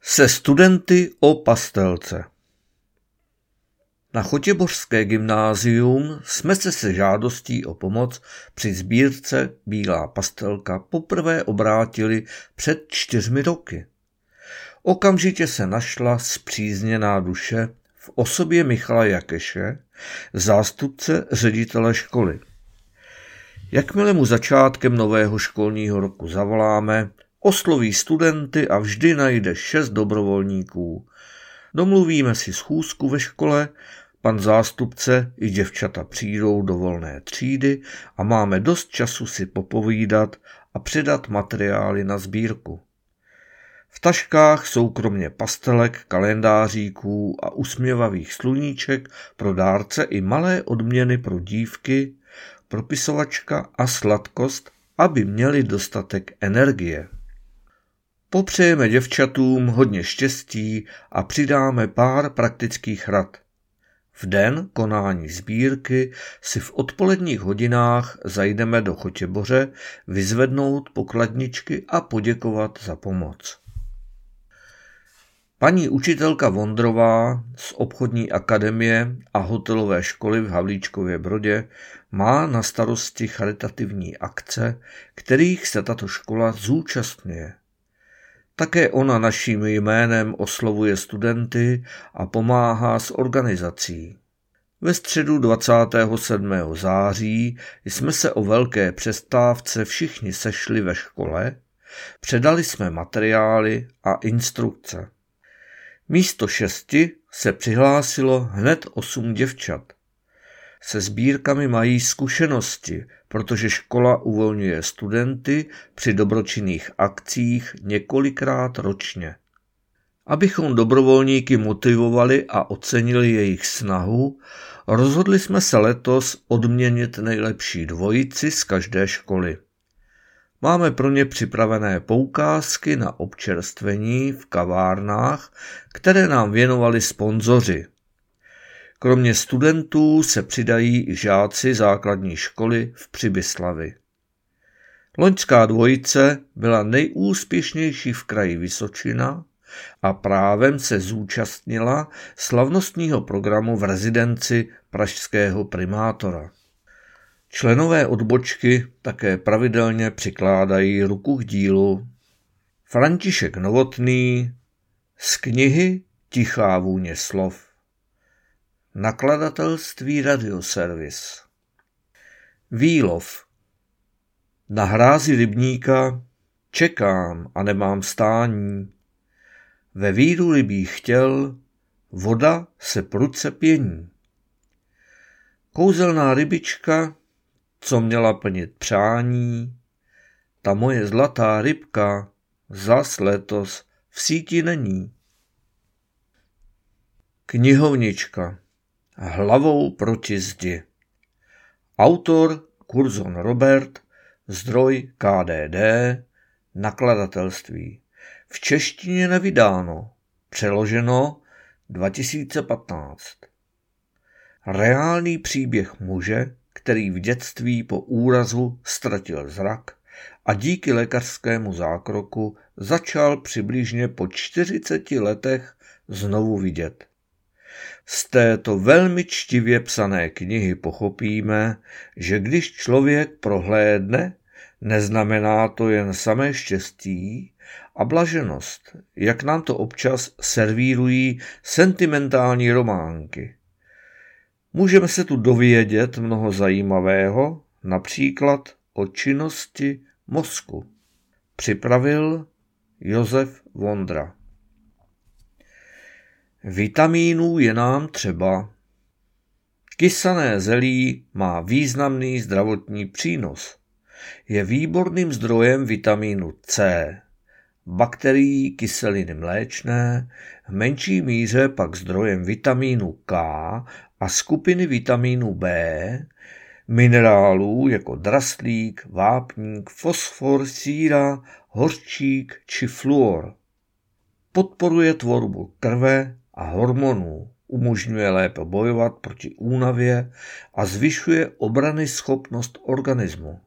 Se studenty o pastelce. Na Chotěbořské gymnázium jsme se žádostí o pomoc při sbírce Bílá pastelka poprvé obrátili před 4 roky. Okamžitě se našla spřízněná duše v osobě Michala Jakeše, zástupce ředitele školy. Jakmile mu začátkem nového školního roku zavoláme, osloví studenty a vždy najde 6 dobrovolníků. Domluvíme si schůzku ve škole, pan zástupce i děvčata přijdou do volné třídy a máme dost času si popovídat a předat materiály na sbírku. V taškách jsou kromě pastelek, kalendáříků a usměvavých sluníček pro dárce i malé odměny pro dívky, propisovačka a sladkost, aby měli dostatek energie. Popřejeme děvčatům hodně štěstí a přidáme pár praktických rad. V den konání sbírky si v odpoledních hodinách zajdeme do Chotěboře vyzvednout pokladničky a poděkovat za pomoc. Paní učitelka Vondrová z obchodní akademie a hotelové školy v Havlíčkově Brodě má na starosti charitativní akce, kterých se tato škola zúčastňuje. Také ona naším jménem oslovuje studenty a pomáhá s organizací. Ve středu 27. září jsme se o velké přestávce všichni sešli ve škole, předali jsme materiály a instrukce. Místo 6 se přihlásilo hned 8 děvčat. Se sbírkami mají zkušenosti, protože škola uvolňuje studenty při dobročinných akcích několikrát ročně. Abychom dobrovolníky motivovali a ocenili jejich snahu, rozhodli jsme se letos odměnit nejlepší dvojici z každé školy. Máme pro ně připravené poukázky na občerstvení v kavárnách, které nám věnovali sponzoři. Kromě studentů se přidají i žáci základní školy v Přibyslavi. Loňská dvojice byla nejúspěšnější v kraji Vysočina a právem se zúčastnila slavnostního programu v rezidenci pražského primátora. Členové odbočky také pravidelně přikládají ruku k dílu. František Novotný z knihy Tichá vůně slov. Nakladatelství Radioservis. Výlov. Na hrázi rybníka čekám a nemám stání. Ve víru rybích těl voda se prudce pění. Kouzelná rybička, co měla plnit přání, ta moje zlatá rybka zas letos v síti není. Knihovnička. Hlavou proti zdi. Autor Curzon Robert, zdroj KDD, nakladatelství. V češtině nevydáno, přeloženo 2015. Reálný příběh muže, který v dětství po úrazu ztratil zrak a díky lékařskému zákroku začal přibližně po 40 letech znovu vidět. Z této velmi čtivě psané knihy pochopíme, že když člověk prohlédne, neznamená to jen samé štěstí a blaženost, jak nám to občas servírují sentimentální románky. Můžeme se tu dovědět mnoho zajímavého, například o činnosti mozku. Připravil Josef Vondra. Vitamínů je nám třeba. Kysané zelí má významný zdravotní přínos. Je výborným zdrojem vitamínu C, bakterií kyseliny mléčné, v menší míře pak zdrojem vitamínu K a skupiny vitamínu B, minerálů jako draslík, vápník, fosfor, síra, hořčík či fluor. Podporuje tvorbu krve a hormonů, umožňuje lépe bojovat proti únavě a zvyšuje obranyschopnost organismu.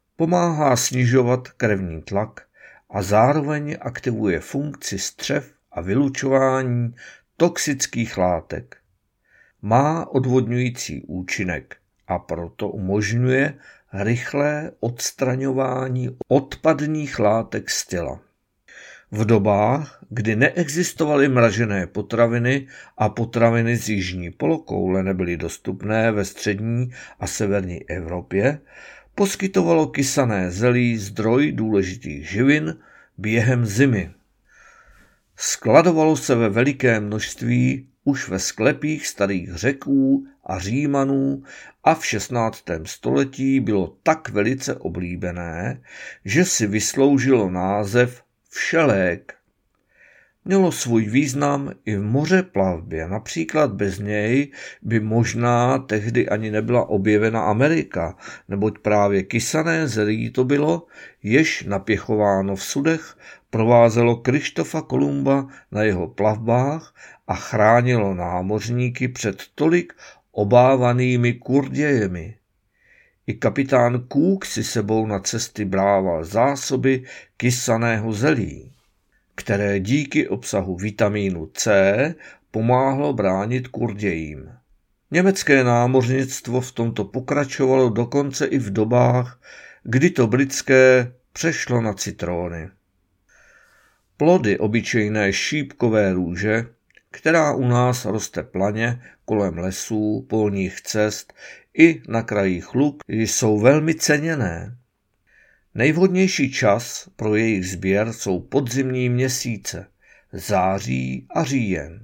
Pomáhá snižovat krevní tlak a zároveň aktivuje funkci střev a a vylučování toxických látek. Má odvodňující účinek a proto umožňuje rychlé odstraňování odpadních látek z těla. V dobách, kdy neexistovaly mražené potraviny a potraviny z jižní polokoule nebyly dostupné ve střední a severní Evropě, poskytovalo kysané zelí zdroj důležitých živin během zimy. Skladovalo se ve velikém množství už ve sklepích starých Řeků a Římanů a v 16. století bylo tak velice oblíbené, že si vysloužilo název všelék. Mělo svůj význam i v mořeplavbě, například bez něj by možná tehdy ani nebyla objevena Amerika, neboť právě kysané zelí to bylo, jež napěchováno v sudech provázelo Krištofa Kolumba na jeho plavbách a chránilo námořníky před tolik obávanými kurdějemi. I kapitán Cook si sebou na cesty brával zásoby kysaného zelí, které díky obsahu vitamínu C pomáhlo bránit kurdějím. Německé námořnictvo v tomto pokračovalo dokonce i v dobách, kdy to britské přešlo na citrony. Plody obyčejné šípkové růže, která u nás roste planě kolem lesů, polních cest i na krajích luk, jsou velmi ceněné. Nejvhodnější čas pro jejich sběr jsou podzimní měsíce, září a říjen.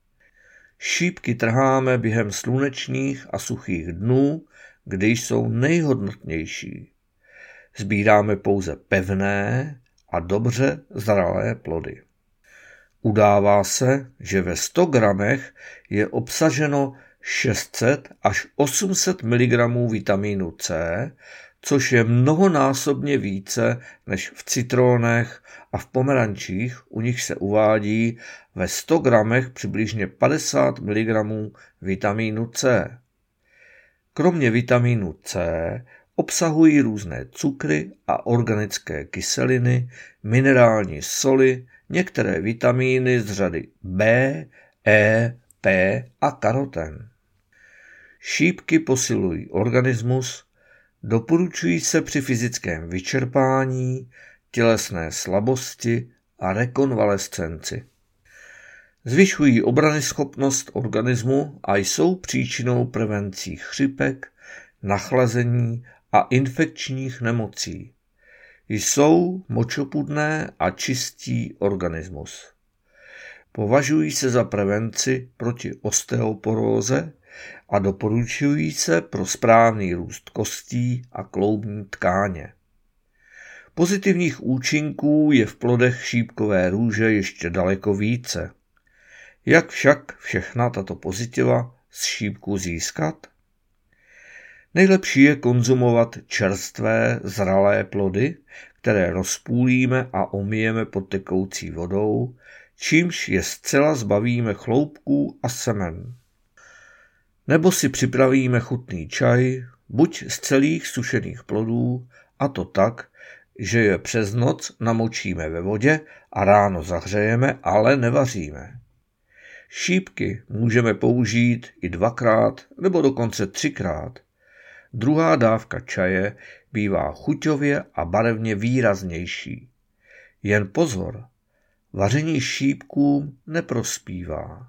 Šípky trháme během slunečných a suchých dnů, kdy jsou nejhodnotnější. Sbíráme pouze pevné a dobře zralé plody. Udává se, že ve 100 gramech je obsaženo 600 až 800 mg vitamínu C, což je mnohonásobně více než v citronech a v pomerančích, u nich se uvádí ve 100 gramech přibližně 50 mg vitamínu C. Kromě vitamínu C obsahují různé cukry a organické kyseliny, minerální soli, některé vitamíny z řady B, E, P a karoten. Šípky posilují organismus, doporučují se při fyzickém vyčerpání, tělesné slabosti a rekonvalescenci. Zvyšují obranyschopnost organismu a jsou příčinou prevencí chřipek, nachlazení a infekčních nemocí. Jsou močopudné a čistí organismus. Považují se za prevenci proti osteoporóze a doporučují se pro správný růst kostí a kloubní tkáně. Pozitivních účinků je v plodech šípkové růže ještě daleko více. Jak však všechna tato pozitiva z šípku získat? Nejlepší je konzumovat čerstvé, zralé plody, které rozpůlíme a omijeme pod tekoucí vodou, čímž je zcela zbavíme chloupků a semen. Nebo si připravíme chutný čaj, buď z celých sušených plodů, a to tak, že je přes noc namočíme ve vodě a ráno zahřejeme, ale nevaříme. Šípky můžeme použít i 2krát nebo dokonce 3krát. Druhá dávka čaje bývá chuťově a barevně výraznější. Jen pozor, vaření šípkům neprospívá.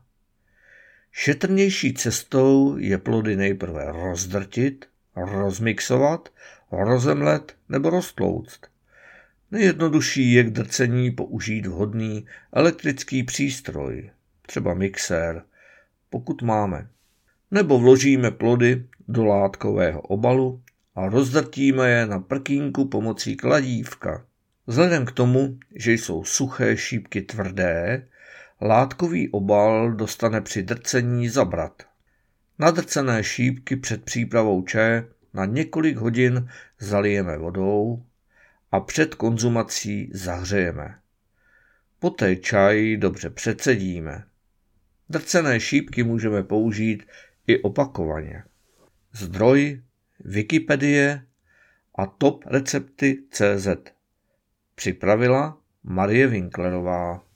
Šetrnější cestou je plody nejprve rozdrtit, rozmixovat, rozemlet nebo roztlouct. Nejjednodušší je k drcení použít vhodný elektrický přístroj, třeba mixér, pokud máme. Nebo vložíme plody do látkového obalu a rozdrtíme je na prkínku pomocí kladívka. Vzhledem k tomu, že jsou suché šípky tvrdé, látkový obal dostane při drcení zabrat. Nadrcené šípky před přípravou čaje na několik hodin zalijeme vodou a před konzumací zahřejeme. Poté čaj dobře přecedíme. Drcené šípky můžeme použít i opakovaně. Zdroj Wikipedie a top recepty.cz. Připravila Marie Winklerová.